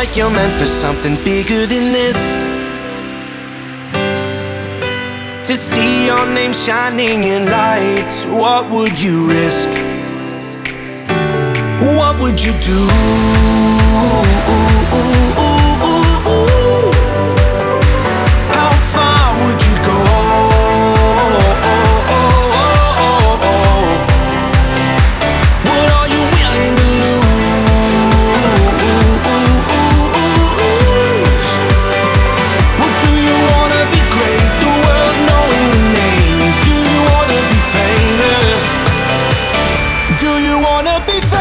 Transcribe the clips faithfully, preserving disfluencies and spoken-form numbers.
like you're meant for something bigger than this. To see your name shining in lights, what would you risk? What would you do? How far would you go? What are you willing to lose? Well, do you wanna be great, the world knowing the name? Do you wanna be famous? Do you wanna be famous?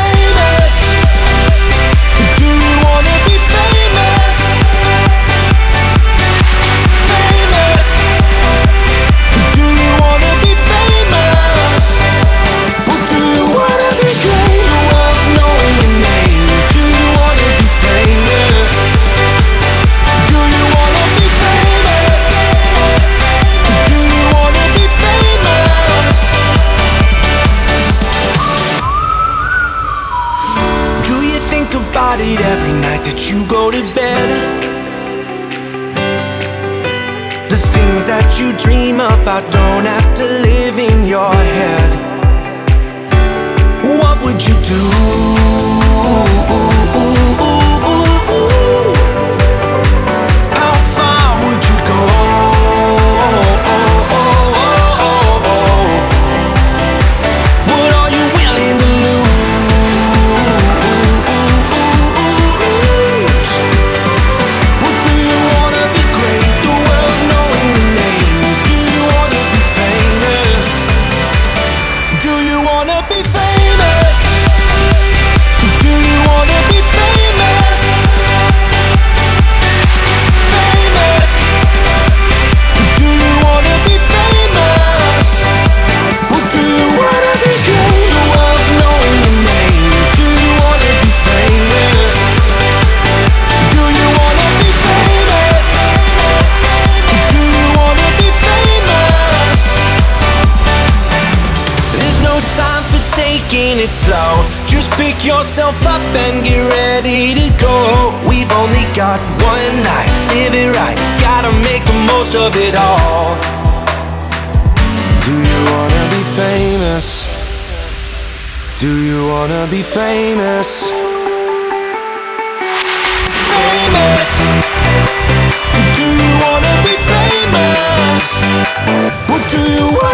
Do you wanna be famous? Famous. Do you wanna be famous? Well, do you wanna be great, the world knowing your name? Do you wanna be famous? Do you wanna be famous? Do you wanna be famous? Do you think about it every night that you go to bed? The things that you dream about don't have to live in your head. What would you do? How far would you go? What are you willing to lose? Well, do you wanna be great, the world knowing your name? Do you wanna be famous? Do you wanna be famous? Do you wanna be famous? Famous. Do you wanna be famous? Well, do you wanna be great, the world knowing your name? Do you wanna be famous? Do you wanna be famous? Do you wanna be famous? There's no time for taking it slow. Just pick yourself up and get ready to go. We've only got one life, live it right. Gotta make the most of it all. Do you wanna be famous? Do you wanna be famous? Famous. Do you wanna be famous? What do you